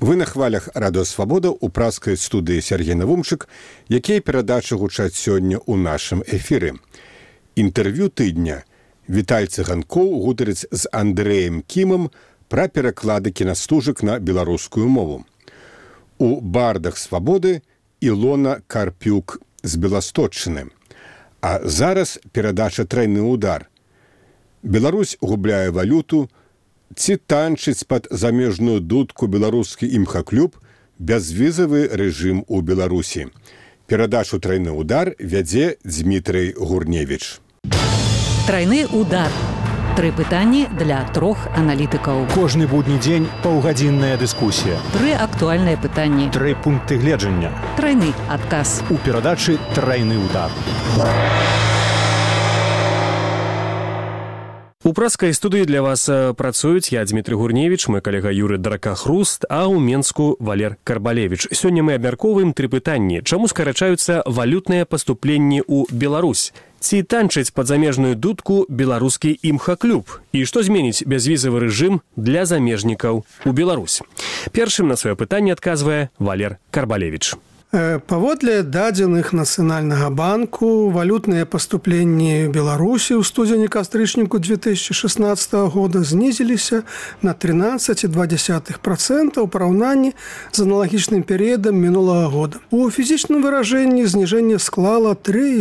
Вы на хвалях радыёвабода ў праскай студыі Сергей Навумчык, якія перадачы гучаць сёння ў нашым эфіры. Інтэрв'ю тыдня. Віталь Цыганкоў гутарыць з Андрэем Кімам пра пераклады кінастужак на беларускую мову. У бардах свабоды Ілона Карпюк з Беласточчыны. А зараз перадача «Трайны удар». Беларусь губляе валюту, ці танчыць пад замежную дудку беларускі імхаклуб бязвізавы рэжым у Беларусі. Перадачу «Трайны удар» вядзе Дмітрый Гурневіч. Трайны удар. 3 пытанні для 3 аналітыкаў. Кожны будні дзень паўгадзінная дыскусія. 3 актуальныя пытанні. 3 пункты гледжання. Трайны адказ. У перадачы «Трайны удар». У праскай студыі для вас працуюць я, Дмітрый Гурневіч, мой калега Юры Дракахруст, а ў Менску Валер Карбалевіч. Сёння мы абмяркоўваем 3 пытанні. Чаму скарачаюцца валютныя паступленні ў Беларусь? Ці танчыць пад замежную дудку беларускі імхаклуб? І што зменіць бязвізавы рэжым для замежнікаў у Беларусь? Першым на сваё пытанне адказвае Валер Карбалевіч. Паводле дадзеных Нацыянальнага банку, валютныя паступленні Беларусі ў студзені-кастрычніку 2016 года знізіліся на 13,2% у параўнанні з аналагічным перыядам мінулага года. У фізічным выражэнні зніжэнне склала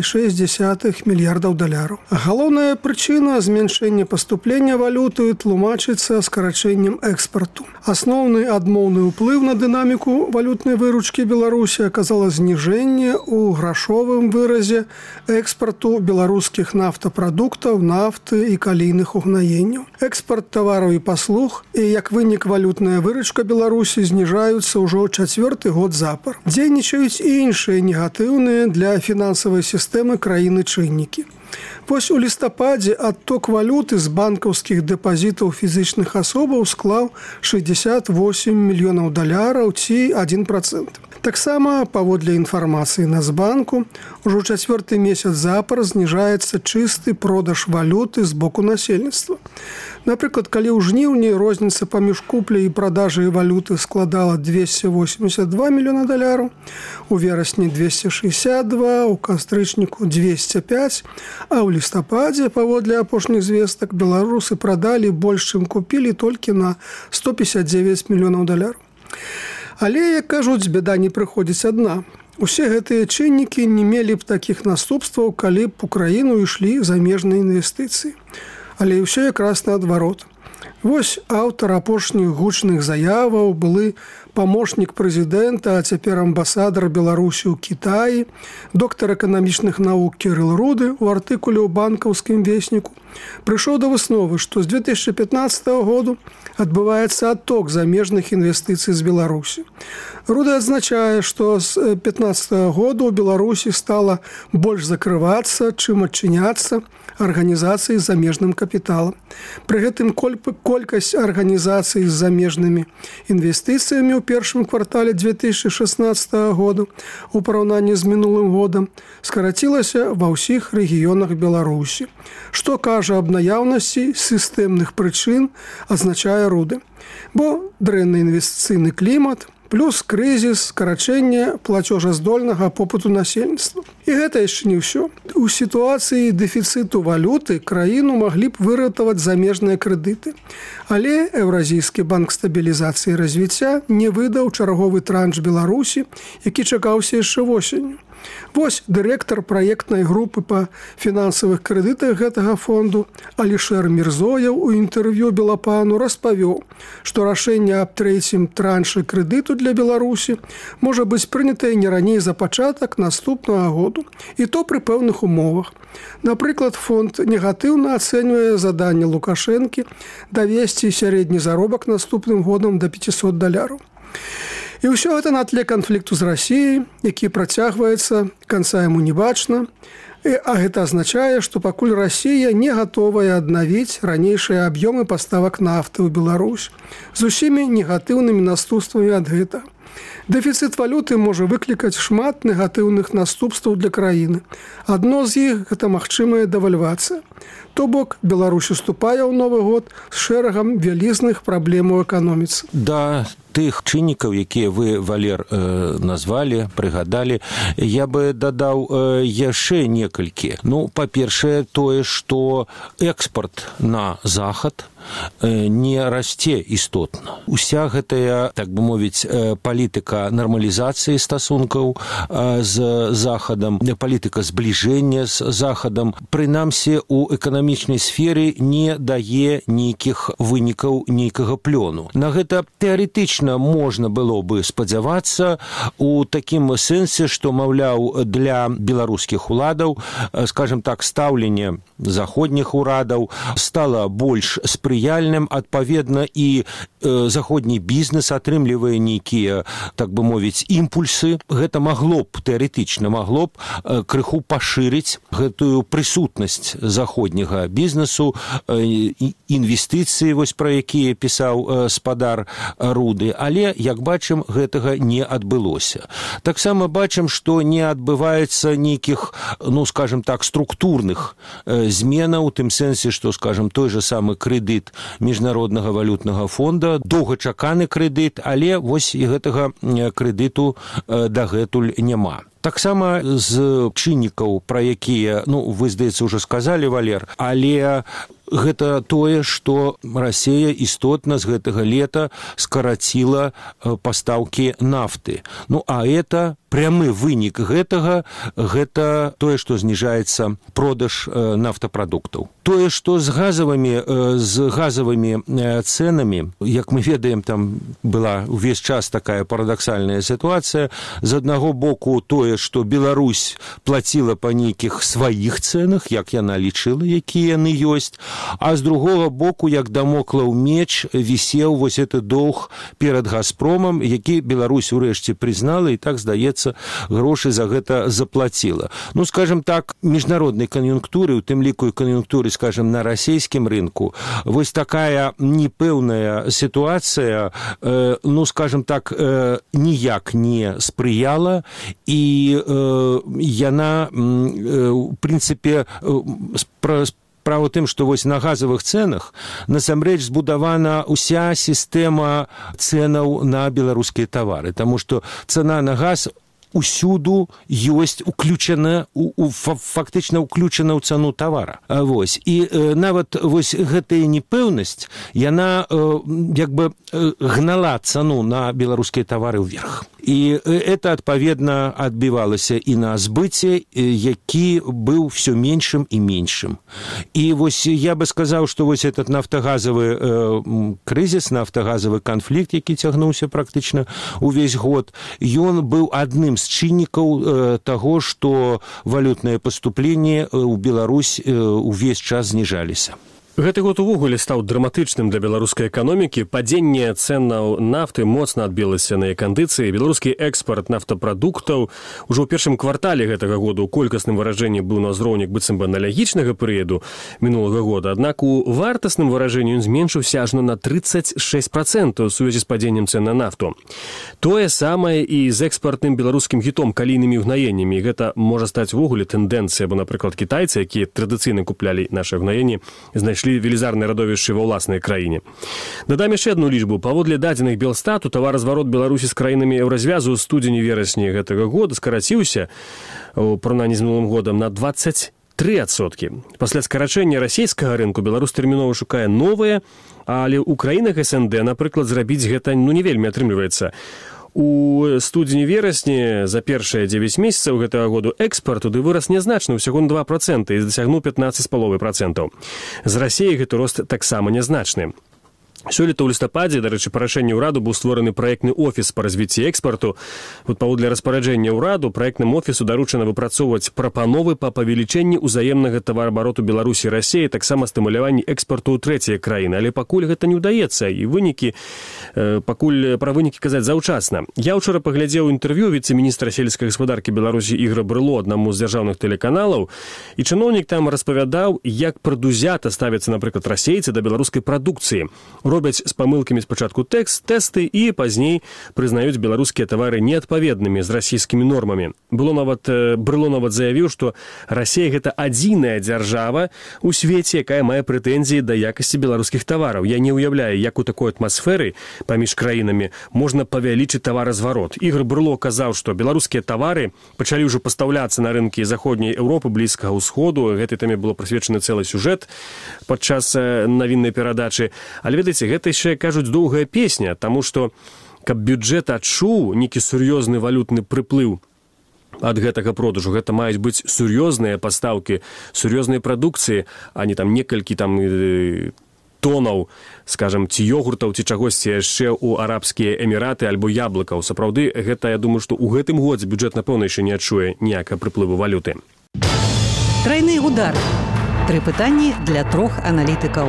3,6 мільярдаў даляраў. Галоўная прычына зменшэння паступлення валюты тлумачыцца скарачэннем экспарту. Асноўны адмоўны ўплыў на дынаміку валютнай выручкі Беларусі аказала зніжэнне ў грашовым выразе экспарту беларускіх нафтапрадуктаў, нафты і калійных угнаенняў. Экспарт тавараў і паслуг і, як вынік, валютная выручка Беларусі зніжаюцца ўжо 4-й год запар. Дзейнічаюць і іншыя негатыўныя для фінансавай сістэмы краіны чыннікі. Вось у лістападзе адток валюты з банкаўскіх дэпазітаў фізічных асобаў склаў 68 мільёнаў даляраў ці 1%. Таксама, паводле інфармацыі Нацбанку, ужо 4-й месяц запар зніжаецца чысты продаж валюты з боку насельніцтва. Напрыклад, калі ў жніўні розніца паміж купляй і прадажай валюты складала 282 мільёна даляраў, у верасні 262, у кастрычніку 205, а ў лістападзе, паводле апошніх звестак, беларусы прадалі больш, чым купілі, толькі на 159 мільёнаў даляраў. Але, як кажуць, бяда не прыходзіць адна. Усе гэтыя чыннікі не мелі б такіх наступстваў, калі б у краіну ішлі замежныя інвестыцыі. Але ўсё якраз наадварот. Вось аўтар апошніх гучных заяваў, былы памочнік прэзідэнта, а цяпер амбасадар Беларусі ў Кітаі, доктар эканамічных навук Кірыл Руды ў артыкуле ў банкаўскім весніку прыйшоў да высновы, што з 2015 году адбываецца адток замежных інвестыцый з Беларусі. Руды адзначае, што з 2015 года ў Беларусі стала больш закрывацца, чым адчыняцца арганізацыі з замежным капіталам. Пры гэтым колькасць арганізацый з замежнымі інвестыцыямі ў першым квартале 2016 года у параўнанні з мінулым годам скарацілася ва ўсіх рэгіёнах Беларусі. Што кажа аб наяўнасці сістэмных прычын, азначае Руды. Бо дрэнны інвестыцыйны клімат, плюс крызіс, скарачэнне плацежаздольнага попыту насельніцтва. І гэта яшчэ не ўсё. У сітуацыі дэфіцыту валюты краіну маглі б выратаваць замежныя крэдыты. Але Еўразійскі банк стабілізацыі і развіцця не выдаў чарговы транш Беларусі, які чакаўся яшчэ восенню. Вось дырэктар праектнай групы па фінансавых крэдытах гэтага фонду Алішэр Мірзояў у інтэрв'ю Белапану распавёў, што рашэнне аб 3-м траншы крэдыту для Беларусі можа быць прынятае не раней за пачатак наступнага году, і то пры пэўных умовах. Напрыклад, фонд негатыўна ацэньвае заданне Лукашэнкі давесці сярэдні заробак наступным годам да 500 даляраў. І ўсё гэта на тле канфлікту з Расіяй, які працягваецца, канца яму не бачна, а гэта азначае, што пакуль Расія не гатовая аднавіць ранейшыя аб'ёмы паставак нафты ў Беларусь з усімі негатыўнымі наступствамі ад гэтага. Дэфіцыт валюты можа выклікаць шмат негатыўных наступстваў для краіны. Адно з іх – гэта магчымая дэвальвацыя. То бок, Беларусь уступае ў Новы год з шэрагам вялізных праблем у эканоміцы. Да, тых чыннікаў, якія вы, Валер, назвалі, прыгадалі, я бы дадаў яшчэ некалькі. Ну, па-першае, тое, што экспорт на захад не расце істотна. Уся гэтая, так бы мовіць, палітыка нармалізацыі стасункаў з захадам, палітыка збліжэння з захадам, прынамсі, у эканамічнай сферы не дае нейкіх вынікаў, нейкага плёну. На гэта тэарэтычна можна было бы спадзявацца у такім сэнсе, што, маўляў, для беларускіх уладаў, скажем так, стаўленне заходніх урадаў стала больш спрыяльным, адпаведна і заходні бізнес атрымлівае нейкія, так бы мовіць, імпульсы. Гэта магло б, тэарэтычна магло б крыху пашырыць гэтую прысутнасць заходняга бізнесу, інвестыцыі, вось пра якія пісаў спадар Руды, але, як бачым, гэтага не адбылося. Таксама бачым, што не адбываецца нейкіх, ну, скажем так, структурных зменаў, у тым сэнсе, што, скажем, той же самы крэдыт Міжнароднага валютнага фонда, доўгачаканы крэдыт, але вось і гэтага крэдыту дагэтуль няма. Таксама з чыннікаў, пра якія, ну, вы, здаецца, ўжо сказалі, Валер, але гэта тое, што Расія істотна з гэтага лета скараціла пастаўкі нафты. Ну, а это прямы вынік гэтага, гэта тое, што зніжаецца продаж нафтапрадуктаў. Тое, што з газавымі цэнамі, як мы ведаем, там была ўвесь час такая парадаксальная сітуацыя. З аднаго боку тое, што Беларусь плаціла па нейкіх сваіх цэнах, як яна лічыла, якія яны ёсць, а з другога боку, як дамоклаў меч, вісеў вось гэты доўг перад Газпромам, які Беларусь урэшце прызнала і, так здаецца, грошы за гэта заплаціла. Ну, скажем так, міжнароднай кан'юнктуры, у тым ліку і кан'юнктуры, скажем, на расійскім рынку, вось такая непэўная сітуацыя, ну, скажем так, ніяк не спрыяла, і яна, у прынцыпе, справа тым, што вось на газавых цэнах насамрэч збудавана ўся сістэма цэнаў на беларускія тавары, таму што цана на газ усюду ёсць уключана, фактычна уключана ў цану тавара. Вось. І нават вось гэтая непэўнасць, яна як бы гнала цану на беларускія тавары ўверх. І это, адпаведна, адбівалася і на збыце, які быў все меншым і меншым. І вось я бы сказаў, што вось этот нафтагазавы крызіс, нафтагазавы канфлікт, які цягнуўся практычна увесь год, ён быў адным з чыннікаў таго, што валютныя паступленні ў Беларусь увесь час зніжаліся. Гэты год увогуле стаў драматычным для беларускай эканомікі. Падзенне цэнаў нафты моцна адбілася на кандыцыі. Беларускі экспарт нафтапрадуктаў ужо ў першым квартале гэтага года ў колькасным выражэнні быў на ўзроўні быццам бы аналагічнага перыяду мінулага года. Аднак у вартасным выражэнні ён зменшыўся ажно на 36% у сувязі з падзеннем цэн на нафту. Тое самае і з экспартным беларускім гітом, калійнымі ўгнаеннямі. Гэта можа стаць увогуле тэндэнцыя, бо, напрыклад, кітайцы, якія традыцыйна куплялі нашы ўгнаенні, знайшлі велізарныя радовішчы ва ўласнай краіне. Дадам яшчэ адну лічбу. Паводле дадзеных Белстату, таваразварот Беларусі з краінамі еўразвязу ў студзені-верасні гэтага года скараціўся у параўнанні з мінулым годам на 23%. Пасля скарачэння расійскага рынку Беларусь тэрмінова шукае новыя, але ў краінах СНД, напрыклад, зрабіць гэта не вельмі атрымліваецца. У студзені-верасні за першыя 9 месяцаў гэтага году экспарт туды вырас нязначна, ўсяго на 2%, і дасягнуў 15,5%. З Расіяй гэты рост таксама нязначны. Сёлета ў лістападзе, дарэчы, па рашэнні ўраду быў створаны праектны офіс па развіцці экспарту. Вот паводле распараджэння ўраду праектным офісу даручана выпрацоўваць прапановы па павелічэнні ўзаемнага тавараабароту Беларусі і Расіі, таксама стымуляванні экспарту ў трэція краіны. Але пакуль гэта не ўдаецца, і пакуль пра вынікі казаць заўчасна. Я ўчора паглядзеў інтэрв'ю віцэ-міністра сельскай гаспадаркі Беларусі Ігора Брыло аднаму з дзяржаўных тэлеканалаў, і чыноўнік там распавядаў, як прадузята ставяцца, напрыклад, расейцы да беларускай прадукцыі. робяць з памылкамі спачатку тэсты і пазней прызнаюць беларускія тавары неадпаведнымі з расійскімі нормамі. Брыло нават заявіў, што Расія гэта адзіная дзяржава у свеце, якая мае прэтэнзіі да якасці беларускіх тавараў. Я не ўяўляю, як у такой атмасферы паміж краінамі можна павялічыць таваразварот. Ігор Брыло казаў, што беларускія тавары пачалі ўжо пастаўляцца на рынкі заходняй Еўропы, Блізкага ўсходу. Гэтай тэме было прысвечаны цэлы сюжэт падчас навіннай перадачы. Але, ведаеце, гэта яшчэ, кажуць, доўгая песня, таму што, каб бюджэт адчуў нейкі сур'ёзны валютны прыплыў ад гэтага продажу, гэта маюць быць сур'ёзныя пастаўкі, сур'ёзныя прадукцыі, а не там некалькі там тонаў, скажам, ці ёгуртаў, ці чагосьці яшчэ ў арабскія эміраты альбо яблыкаў. Сапраўды, гэта, я думаю, што ў гэтым годзе бюджэт, напэўна, яшчэ не адчуе ніякага прыплыву валюты. Трайны удар. 3 пытанні для 3 аналітыкаў.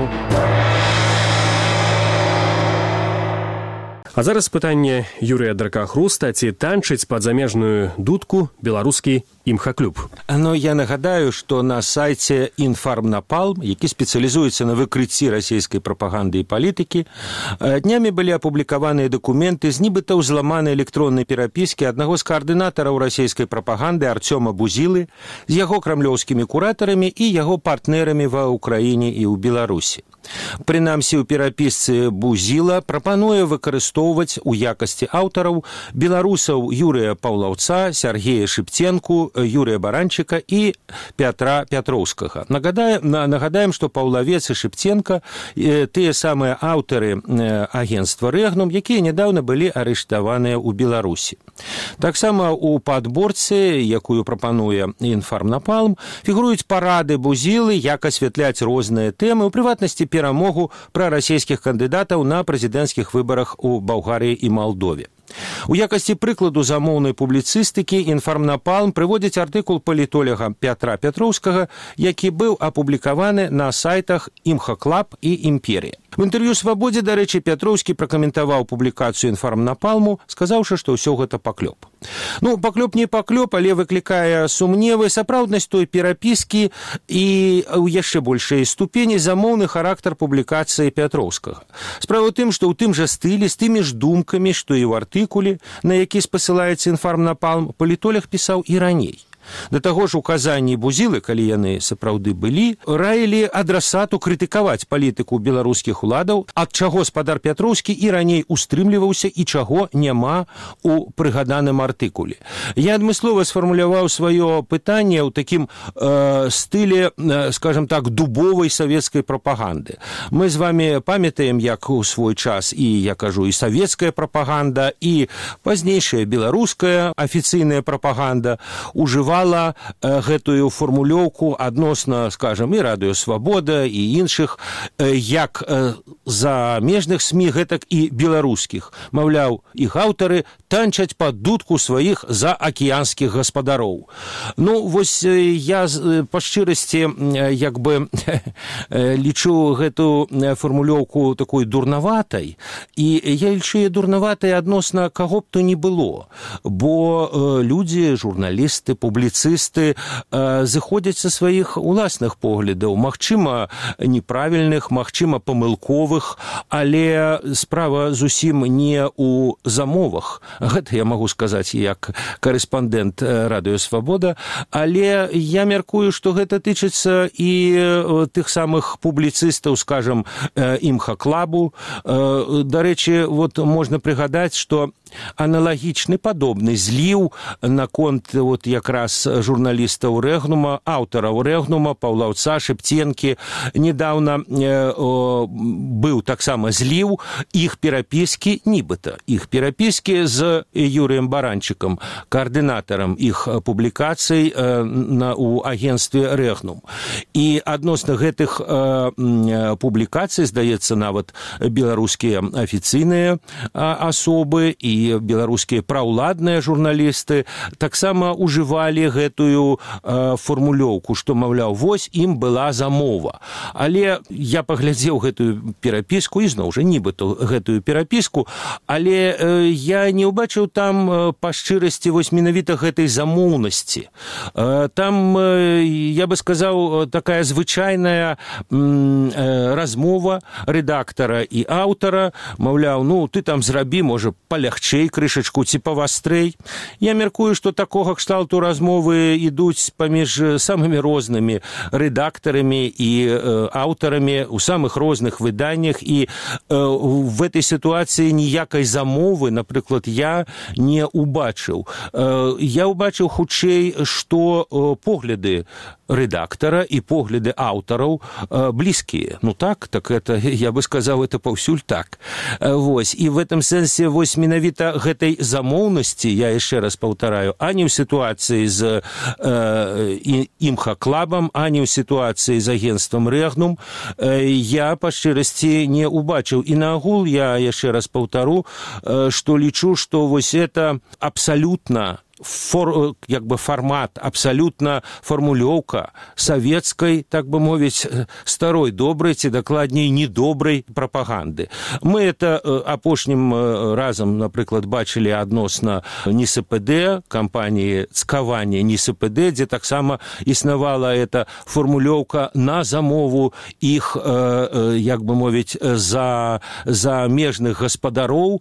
А зараз пытанне Юрыя Дракахруста, ці танчыць пад замежную дудку беларускі імхаклуб. Но я нагадаю, што на сайце Інфармнапалм, які спецыялізуецца на выкрыцці расійскай прапаганды і палітыкі, днямі былі апублікаваныя дакументы з нібыта ўзламанай электроннай перапіскі аднаго з каардынатараў расійскай прапаганды Арцёма Бузілы з яго крамлёўскімі куратарамі і яго партнерамі ва ўкраіне і ў Беларусі. Прынамсі, у перапісцы Бузіла прапануе выкарыстоўваць у якасці аўтараў беларусаў Юрыя Паўлаўца, Сергея Шыпценку, Юрыя Баранчыка і Пятра Пятроўскага. Нагадаем, што Паўлавец і Шыпценка тыя самыя аўтары агенцтва «Рэгнум», якія нядаўна былі арыштаваныя ў Беларусі. Таксама у падборцы, якую прапануе Інфармнапалм, фігуруюць парады Бузілы, як асвятляць розныя тэмы, у прыватнасці перамогу прарасійскіх кандыдатаў на прэзідэнцкіх выбарах у Балгарыі і Малдове. У якасці прыкладу замоўнай публіцыстыкі Інфармнапалм прыводзіць артыкул палітоляга Пятра Пятроўскага, які быў апублікаваны на сайтах Імхаклаб і Імперія. В інтэрв'ю «Свабодзе», дарэчы, Пятроўскі пракаментаваў публікацыю Інфармнапалму, сказаўшы, што ўсё гэта паклёп. Паклёп не паклёп, але выклікае сумневы сапраўднасць той перапіскі і ў яшчэ большай ступені замоўны характар публікацыі Пятроўскага. Справа ў тым, што ў тым жа стылі, з тымі ж думкамі, што і ў артыкуле, на які спасылаецца Інфармнапалм, палітолог пісаў і раней. Да таго ж указанні Бузілы, калі яны сапраўды былі, раілі адрасату крытыкаваць палітыку беларускіх уладаў, ад чаго спадар Пятроўскі і раней устрымліваўся і чаго няма у прыгаданым артыкуле. Я адмыслова сфармуляваў сваё пытанне ў такім стылі, скажам так, дубовай савецкай прапаганды. Мы з вами памятаем, як у свой час і, я кажу, і савецкая прапаганда, і пазнейшая беларуская афіцыйная прапаганда ужывала гэтую фармулёўку адносна, скажам, і Радыё Свабода, і іншых, як замежных СМІ, гэтак і беларускіх. Маўляў, іх аўтары танчаць пад дудку сваіх заакіянскіх гаспадароў. Вось я па шчырасці як бы лічу гэту фармулёўку такой дурнаватай, і я лічу яе дурнаватай адносна каго б то ні было, бо людзі, журналісты, публіцысты зыходзяць са сваіх уласных поглядаў, магчыма, неправільных, магчыма, памылковых, але справа зусім не ў замовах. Гэта я магу сказаць як карэспандэнт Радыё Свабода, але я мяркую, што гэта тычыцца і тых самых публіцыстаў, скажам, Імхаклабу. Дарэчы, вот можна прыгадаць, што аналагічны падобны зліў наконт якраз журналістаў Рэгнума, аўтараў Рэгнума, Паўлаўца, Шыпценкі. Недаўна быў таксама зліў іх перапіскі, нібыта іх перапіскі з Юрыем Баранчыкам, каардынатарам іх публікацый у агенцтве Рэгнум. І адносна гэтых публікацый, здаецца, нават беларускія афіцыйныя асобы і беларускія праўладныя журналісты таксама ўжывалі гэтую фармулёўку, што, маўляў, вось ім была замова. Але я паглядзеў гэтую перапіску, і зноў жа нібыта гэтую перапіску, але я не убачыў там па шчырасці вось менавіта гэтай замоўнасці. Там, я бы сказаў, такая звычайная размова рэдактара і аўтара, маўляў, ну, ты там зрабі, можа, палягчэй крышачку ці павастрэй. Я мяркую, што такога кшталту размовы ідуць паміж самымі рознымі рэдактарамі і аўтарамі ў самых розных выданнях, і в этой сітуацыі ніякай замовы, напрыклад, я не убачыў. Я убачыў хутчэй, што погляды рэдактара і погляды аўтараў блізкія. Ну так это, я бы сказаў, это паўсюль так. Вось. І в этом сэнсе вось менавіта гэтай замоўнасці, я яшчэ раз паўтараю, а не ў сітуацыі з імха-клабам, а не ў сітуацыі з агенствам Рэгнум, я па шчырасці не убачыў. І наагул я яшчэ раз паўтару, што лічу, што вось это абсалютна формат, абсалютна формулёўка савецкай, так бы мовіць, старой добрай, ці дакладней недобрай прапаганды. Мы это апошнім разам, напрыклад, бачылі адносна НСПД, кампаніі цкавання НСПД, дзе таксама існавала эта формулёўка на замову іх, як бы мовіць, замежных гаспадароў.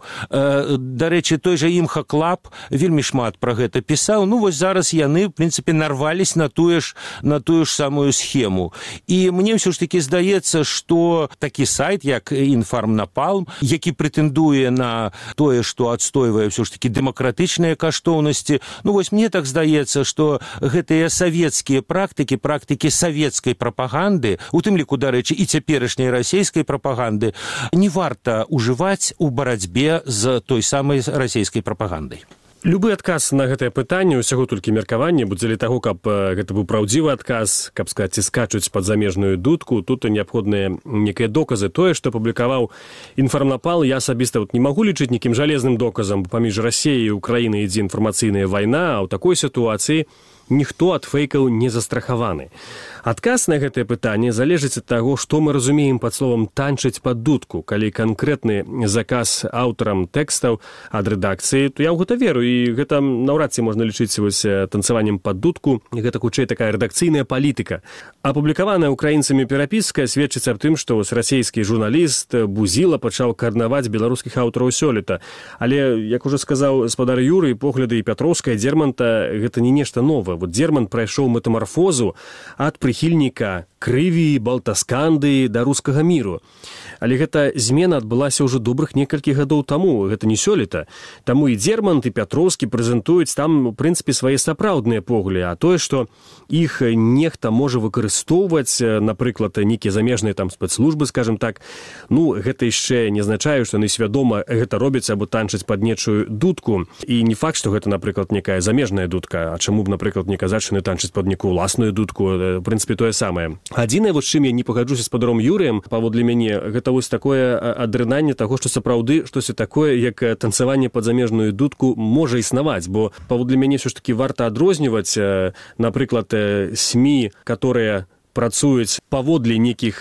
Дарэчы, той жа імха-клаб вельмі шмат пра гэта пісаў. Ну, вось зараз яны, в прынцыпе, нарвались на тую ж самую схему. І мне ўсё ж таки здаецца, што такі сайт, як Інфармнапалм, які прэтэндуе на тое, што адстойвае ўсё ж таки дэмакратычныя каштоўнасці, ну, вось мне так здаецца, што гэтыя савецкія практыкі савецкай прапаганды, у тым ліку, дарэчы, і цяперашняй расійскай прапаганды, не варта ўжываць у барацьбе з той самай расійскай прапагандай. Любы адказ на гэтае пытанне, усяго толькі меркаванне, будзе для таго, каб гэта быў праўдзівы адказ, каб сказаць, ці скачуць пад замежную дудку, тут неабходныя некія доказы. Тое, што публікаваў Інфармнапал, я асабіста не магу лічыць нейкім жалезным доказам, паміж Расіяй і Украінай ідзе інфармацыйная вайна, а ў такой сітуацыі ніхто ад фэйкаў не застрахаваны. Адказ на гэтае пытанне залежыць ад таго, што мы разумеем пад словам «танчыць пад дудку». Калі канкрэтны заказ аўтарам тэкстаў ад рэдакцыі, то я ў гэта веру, і гэта наўрад ці можна лічыць вось танцаваннем пад дудку, і гэта хутчэй такая рэдакцыйная палітыка. Апублікаваная украінцамі перапіска сведчыць аб тым, што расійскі журналіст Бузіла пачаў карнаваць беларускіх аўтараў сёлета. Але, як ужо сказаў спадар Юрый, погляды і Пятроўска, і Дзерманта — гэта не нешта новае. Вот Дзермант прайшоў метамарфозу ад прыхільніка крыві, балтасканды да рускага міру. Але гэта змена адбылася ўжо добрых некалькі гадоў таму, гэта не сёлета. Таму і Дзермант, і Пятроўскі прэзентуюць там, у прынцыпе, свае сапраўдныя погляды, а тое, што іх нехта можа выкарыстоўваць, напрыклад, нейкія замежныя там спецслужбы, скажем так, ну, гэта яшчэ не азначае, што яны свядома гэта робяць або танчаць пад нечую дудку. І не факт, што гэта, напрыклад, некая замежная дудка, а чаму б, напрыклад, не казаць, што яны танчаць пад некую ўласную дудку, в прынцыпе, тое самае. Адзінае, вось чым я не пагаджуся з спадаром Юрыем, паводле мяне, гэта вось такое адрынанне таго, што сапраўды штосьці такое, як танцаванне пад замежную дудку можа існаваць, бо паводле мяне ўсё ж такі варта адрозніваць, напрыклад, СМІ, которые працуюць паводле нейкіх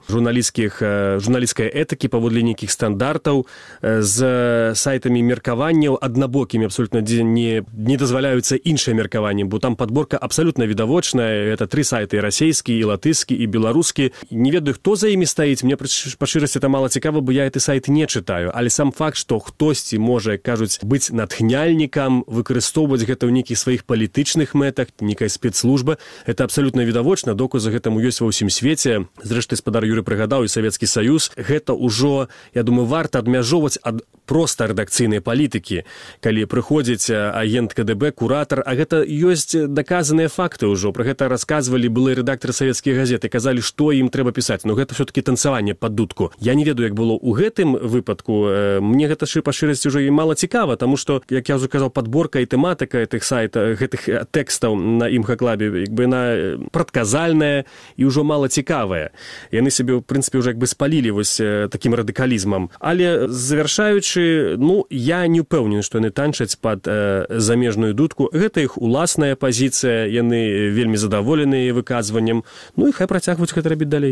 журналісцкай этыкі, паводле нейкіх стандартаў, з сайтамі меркаванняў аднабокімі, абсолютна не дазваляюцца іншыя меркаванні, бо там падборка абсалютна відавочная. Это 3 сайты: расійскі, і латышскі, і беларускі. Не ведаю, хто за імі стаіць, мне па шчырасці это мала цікава, бо я гэты сайт не чытаю, але сам факт, што хтосьці можа, кажуць, быць натхняльнікам, выкарыстоўваць гэта ў нейкіх сваіх палітычных мэтах, нейкая спецслужба, это абсалютна відавочна, доказы гэтаму ёсць ва ўсім свеце. Зрэшты, спадар Юрый прыгадаў і Савецкі Саюз. Гэта ўжо, я думаю, варта адмяжоўваць ад проста рэдакцыйнай палітыкі, калі прыходзіць агент КДБ, куратар, а гэта ёсць даказаныя факты ўжо. Пра гэта расказвалі былыя рэдактары савецкіх газет і казалі, што ім трэба пісаць. Но гэта ўсё-такі танцаванне пад дудку. Я не ведаю, як было ў гэтым выпадку. Мне гэта па шчырасці ўжо і мала цікава, таму што, як я ўжо казаў, падборка і тэматыка гэтых сайтаў, гэтых тэкстаў на імха-клабе, як бы яна прадказальная і ўжо мала цікавая. Яны сябе, в прынцыпе, ўжо як бы спалілі вось такім радыкалізмам. Але завяршаючы, ну, я не ўпэўнены, што яны танчаць пад замежную дудку. Гэта іх уласная пазіцыя, яны вельмі задаволеныя выказваннем. Ну і хай працягваюць гэта рабіць далей.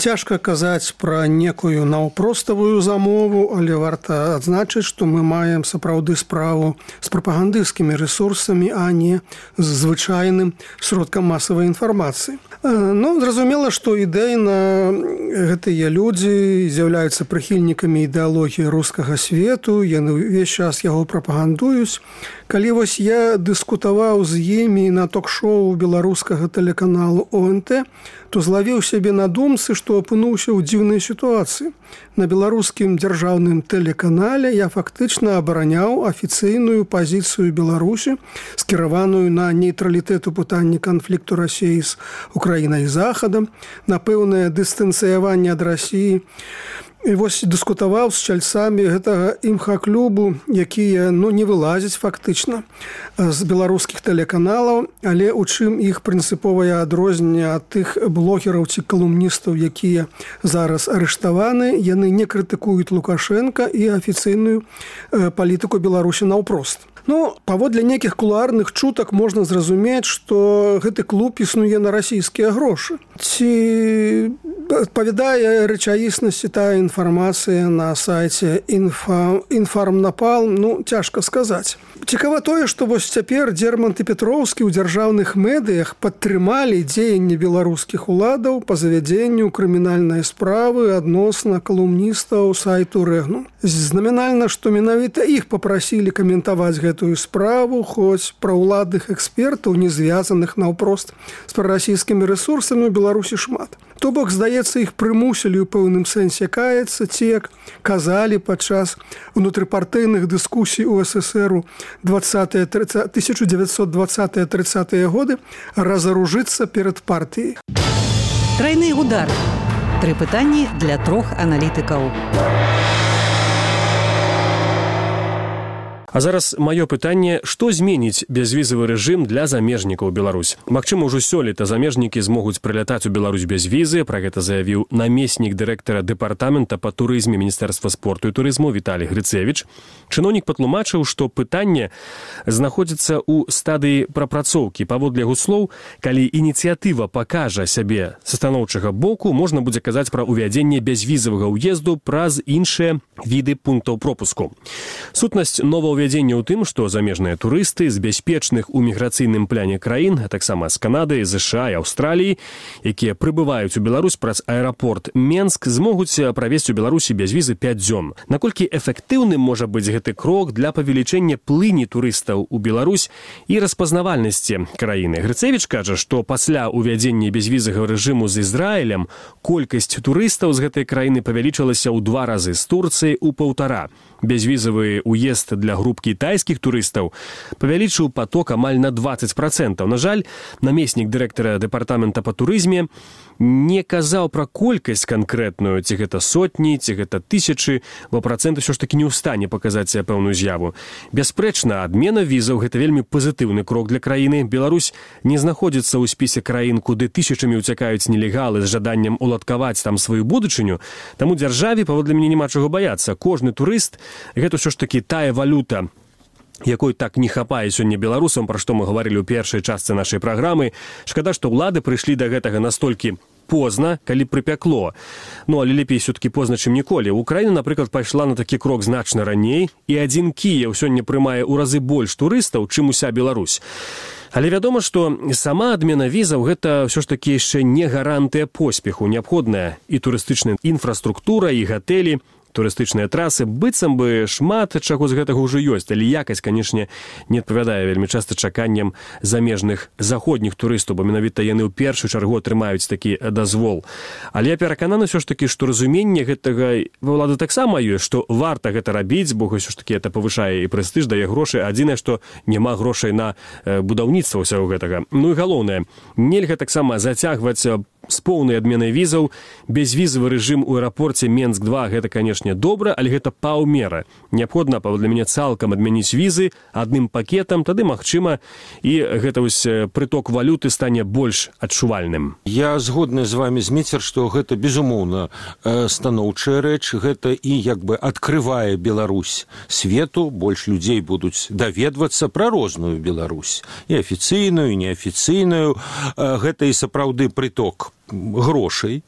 Цяжка казаць пра некую наўпроставую замову, але варта адзначыць, што мы маем сапраўды справу з прапагандысцкімі рэсурсамі, а не з звычайным сродкам масавай інфармацыі. Зразумела, што ідэйна гэтыя людзі з'яўляюцца прыхільнікамі ідэалогіі рускага свету, яны ўвесь час яго прапагандуюць. Калі вось я дыскутаваў з імі на ток-шоу беларускага тэлеканалу ОНТ, то злавіў сябе на думцы, што апынуўся ў дзіўнай сітуацыі. На беларускім дзяржаўным тэлеканале я фактычна абараняў афіцыйную пазіцыю Беларусі, скіраваную на нейтралітэт у пытанні канфлікту Расіі з Украінай і Захадам, на пэўнае дыстанцыяванне ад Расіі. І вось дыскутаваў з чальцамі гэтага імха-клубу, якія не вылазяць фактычна з беларускіх тэлеканалаў, але ў чым іх прынцыповае адрозненне ад тых блогераў ці калумністаў, якія зараз арыштаваны, яны не крытыкуюць Лукашенка і афіцыйную палітыку Беларусі наўпрост. Паводле нейкіх кулуарных чутак можна зразумець, што гэты клуб існуе на расійскія грошы. Ці адпавядае рэчаіснасці тая інфармацыя на сайце Інфармнапалм, цяжка сказаць. Цікава тое, што вось цяпер Дзермант і Петроўскі ў дзяржаўных медыях падтрымалі дзеянні беларускіх уладаў па завядзенню крымінальнай справы адносна калумністаў сайту Рэгну. Знамінальна, што менавіта іх папрасілі каментаваць гэтую справу, хоць пра ўладных экспертаў, не звязаных наўпрост з прарасійскімі рэсурсамі ў Беларусі шмат. То бок, здаецца, іх прымусілі ў пэўным сэнсе каяцца, ці як казалі падчас унутрыпартыйных дыскусій у СССР у 1920-30-е годы, разаружыцца перад партыяй. Трайны удар. 3 пытанні для 3 аналітыкаў. А зараз маё пытанне, што зменіць бязвізавы рэжым для замежнікаў Беларусь? Магчыма, ўжо сёлета замежнікі змогуць прылятаць у Беларусь без візы, пра гэта заявіў намеснік дырэктара дэпартамента па турызме Міністэрства спорту і турызму Віталій Грыцевіч. Чыноўнік патлумачыў, што пытанне знаходзіцца ў стадыі прапрацоўкі. Паводле яго слоў, калі ініцыятыва пакажа сябе са станоўчага боку, можна будзе казаць пра ўвядзенне бязвізавага ўезду праз іншыя віды пунктаў пропуску. Сутнасць новаўвядзення ў тым, што замежныя турысты з бяспечных у міграцыйным пляне краін, а таксама з Канады, ЗША і Аўстраліі, якія прыбываюць у Беларусь праз аэрапорт Менск, змогуць правесці ў Беларусі без візы 5 дзён. Наколькі эфектыўным можа быць гэты крок для павелічэння плыні турыстаў у Беларусь і распазнавальнасці краіны? Грыцевіч кажа, што пасля ўвядзення безвізавага рэжыму з Ізраілем колькасць турыстаў з гэтай краіны павялічылася ў 2 разы, з Турцыі ў 1,5. Безвізавы ўезд для груп кітайскіх турыстаў павялічыў паток амаль на 20%. На жаль, намеснік дырэктара дэпартамента па турызме не казаў пра колькасць канкрэтную, ці гэта сотні, ці гэта тысячы, бо працэнт усё ж такі не ў стане паказаць пэўную з'яву. Бясспрэчна, адмена візаў – гэта вельмі пазітыўны крок для краіны. Беларусь не знаходзіцца ў спісе краін, куды тысячамі ўцякаюць нелегалы з жаданнем уладкаваць там сваю будучыню. Таму дзяржаве, паводле мяне, няма чаго баяцца. Кожны турыст – гэта ўсё ж такі тая валюта, якой так не хапае сёння беларусам, пра што мы гаварылі ў першай частцы нашай праграмы. Шкада, што ўлады прыйшлі да гэтага настолькі позна, калі прыпякло. Але лепей все-таки позна, чым ніколі. Украіна, напрыклад, пайшла на такі крок значна раней, і адзін Кіеў сёння прымае ў разы больш турыстаў, чым уся Беларусь. Але вядома, што сама адмена візаў – гэта ўсё ж такі яшчэ не гарантыя поспеху. Неабходная і турыстычная інфраструктура, і гатэлі, турыстычныя трасы, быццам бы шмат чаго з гэтага ўжо ёсць, але якасць, канешне, не адпавядае вельмі часта чаканням замежных заходніх турыстаў, бо менавіта яны ў першую чаргу атрымаюць такі дазвол. Але я перакананы ўсё ж такі, што разуменне гэтага ва ўлады таксама ёсць, што варта гэта рабіць, бо ўсё ж такі это павышае і прэстыж, дае грошы. Адзінае, што няма грошай на будаўніцтва ўсяго гэтага. І галоўнае, нельга таксама зацягваць з поўнай адменай візаў. Безвізавы рэжым у аэрапорце Менск-2 – гэта, канешне, добра, але гэта паўмера. Неабходна, паводле мяне, цалкам адмяніць візы адным пакетам, тады магчыма, і гэта вось прыток валюты стане больш адчувальным. Я згодны з вами, Зміцер, што гэта, безумоўна, станоўчая рэч, гэта і як бы адкрывае Беларусь свету, больш людзей будуць даведвацца пра розную Беларусь, і афіцыйную, і неафіцыйную. Гэта і сапраўды прыток грошай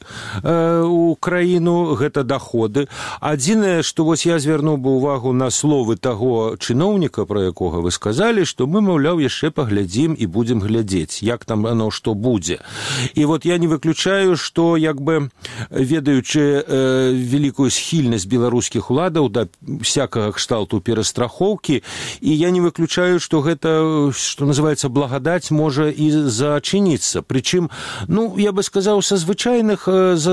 у краіну, гэта даходы. Адзінае, што вось я звярнуў бы ўвагу на словы таго чыноўніка, пра якога вы сказалі, што мы, маўляў, яшчэ паглядзім і будзем глядзець, як там оно што будзе. І вот я не выключаю, што як бы ведаючы вялікую схільнасць беларускіх уладаў да всякага кшталту перастрахоўкі, і я не выключаю, што гэта, што называецца, благадаць можа і зачыніцца. Прычым, ну, я бы сказаў, са звычайных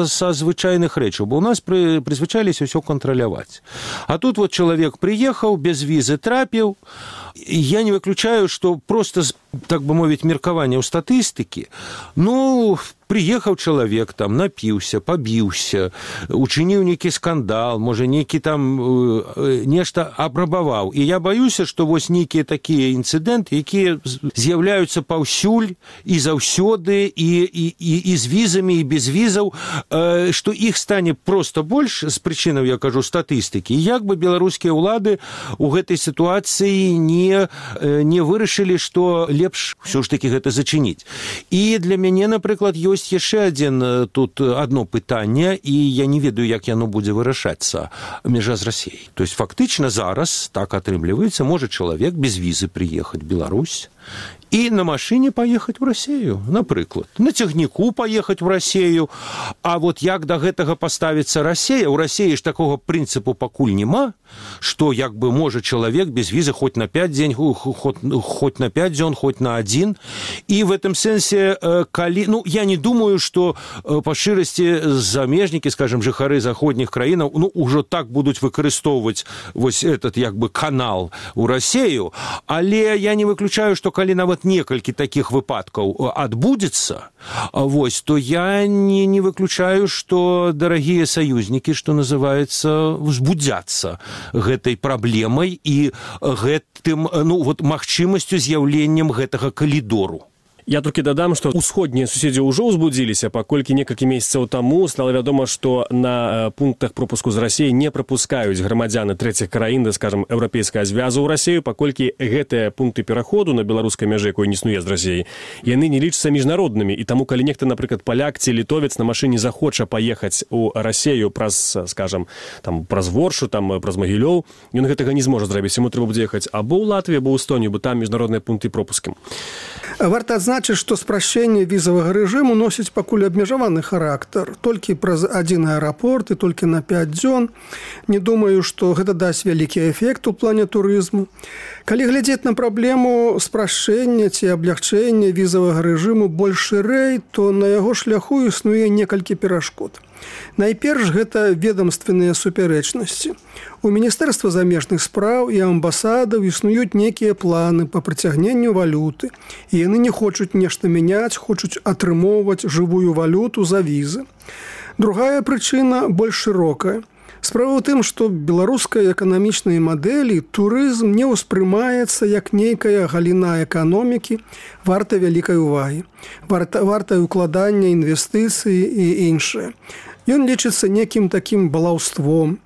рэчаў, бо ў нас прызвычаліся ўсё кантраляваць. А тут вот чалавек прыехаў, без візы трапіў, я не выключаю, што проста, так бы мовіць, меркаванне ў статыстыкі, ну, прыехаў чалавек, там, напіўся, пабіўся, учыніў нейкі скандал, можа, нейкі там нешта абрабаваў. І я баюся, што вось нейкія такія інцыдэнты, якія з'яўляюцца паўсюль і заўсёды, і з візамі, і без візаў, што іх стане проста больш з прычынаў, я кажу, статыстыкі. І як бы беларускія ўлады ў гэтай сітуацыі не вырашылі, што лепш ўсё ж такі гэта зачыніць. І для мяне, напрыклад, ёсць яшчэ одно пытанне, і я не ведаю, як яно будзе вырашацца, мяжа з Расіяй. То есть фактычна зараз так атрымліваецца, можа чалавек без візы прыехаць в Беларусь і на машыне паехаць у Расію, напрыклад, на цягніку паехаць у Расію. А вот як да гэтага паставіцца Расія? У Расіі ж такога прынцыпу пакуль няма, што як бы можа чалавек без візы хоць на 5 дзень, хоць на 5 дзён, хоць на 1. І в этом сэнсе, калі, ну, я не думаю, што па шчырасці замежнікі, скажем, жыхары заходніх краінаў, ну, ужо так будуць выкарыстоўваць вось этот як бы канал у Расію, але я не выключаю, што калі нават некалькі такіх выпадкаў адбудзецца, вось, то я не выключаю, што дарагія саюзнікі, што называецца, узбудзяцца гэтай праблемай і гэтым, ну, вот, магчымасцю з'яўленнем гэтага калідору. Я толькі дадам, што ўсходнія суседзі ўжо ўзбудзіліся, паколькі некалькі месяцаў таму стала вядома, што на пунктах пропуску з Расіі не прапускаюць грамадзяны трэціх краін, да, скажам, еўрапейскага звязу ў Расію, паколькі гэтыя пункты пераходу на беларускай мяжы, якой не існуе з Расіяй, яны не лічацца міжнароднымі. І таму, калі нехта, напрыклад, паляк ці літовец на машыне захоча паехаць у Расію праз, скажам, там, праз Воршу, там, праз Магілёў, ён гэтага не зможа зрабіць. Яму трэба будзе ехаць або ў Латвію, або ў Эстонію, бо там міжнародныя пункты пропуску. Варта адзначыць, што спрашчэнне візавага рэжыму носіць пакуль абмежаваны характар. Толькі праз адзін аэрапорт і толькі на 5 дзён. Не думаю, што гэта дасць вялікі эфект у плане турызму. Калі глядзець на праблему спрашчэння ці аблягчэння візавага рэжыму больш шырэй, то на яго шляху існуе некалькі перашкод. Найперш, гэта ведомственныя супярэчнасці. У Міністэрства замежных спраў і амбасадаў існуюць нейкія планы па прыцягненню валюты, і яны не хочуць нешта мяняць, хочуць атрымоўваць жывую валюту за візы. Другая прычына больш шырокая. Справа ў тым, што беларускай эканамічнай мадэлі турызм не ўспрымаецца як нейкая галіна эканомікі, варта вялікай увагі, варта укладання інвестыцыі і іншае. Ён лічыцца некім такім балаўством.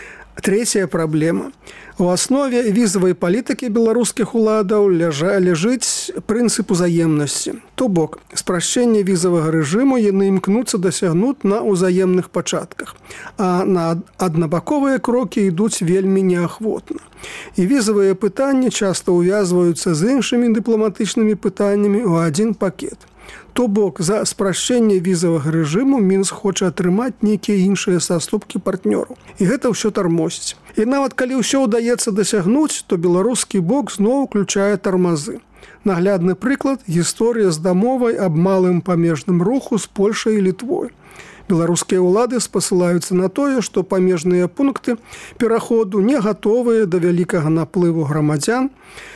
Трэцяя праблема. У аснове візавай палітыкі беларускіх уладаў ляжыць прынцып узаемнасці. То бок, спрашчэнне візавага рэжыму яны імкнуцца дасягнуць на ўзаемных пачатках, а на аднабаковыя крокі ідуць вельмі неахвотна. І візавыя пытанні часта ўвязваюцца з іншымі дыпламатычнымі пытаннямі ў адзін пакет. То бок, за спрашчэнне візавага рэжыму Мінск хоча атрымаць нейкія іншыя саступкі партнёраў. І гэта ўсё тармозіць. І нават калі ўсё ўдаецца дасягнуць, то беларускі бок зноў уключае тармазы. Наглядны прыклад – гісторыя з дамовай аб малым памежным руху з Польшай і Літвой. Беларускія ўлады спасылаюцца на тое, што памежныя пункты пераходу не гатовыя да вялікага наплыву грамадзян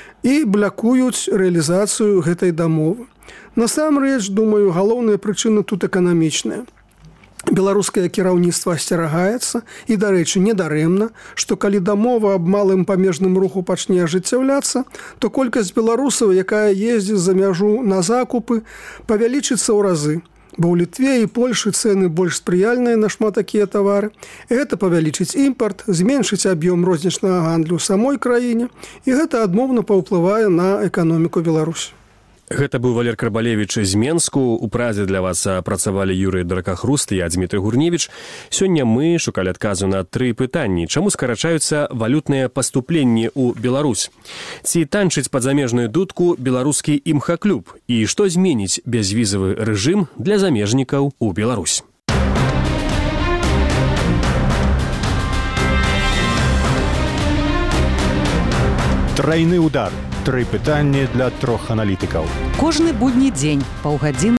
і блякуюць рэалізацыю гэтай дамовы. Насамрэч, думаю, галоўная прычына тут эканамічная. Беларускае кіраўніцтва асцерагаецца, і, дарэчы, недарэмна, што калі дамова аб малым памежным руху пачне ажыццяўляцца, то колькасць беларусаў, якая ездзіць за мяжу на закупы, павялічыцца ў разы. Бо ў Літве і Польшы цэны больш спрыяльныя на шмат такія тавары. Гэта павялічыць імпарт, зменшыць аб'ём рознічнага гандлю ў самой краіне, і гэта адмоўна паўплывае на эканоміку Беларусі. Гэта быў Валер Карбалевіч з Менску. У Празе для вас працавалі Юрый Дракахруст, я Дмітрый Гурневіч. Сёння мы шукалі адказу на 3 пытанні. Чаму скарачаюцца валютныя паступленні ў Беларусь? Ці танчыць пад замежную дудку беларускі імха-клуб? І што зменіць бязвізавы рэжым для замежнікаў у Беларусь? Трайны удар. 3 пытанні для 3 аналітыкаў. Кожны будні дзень паўгадзіны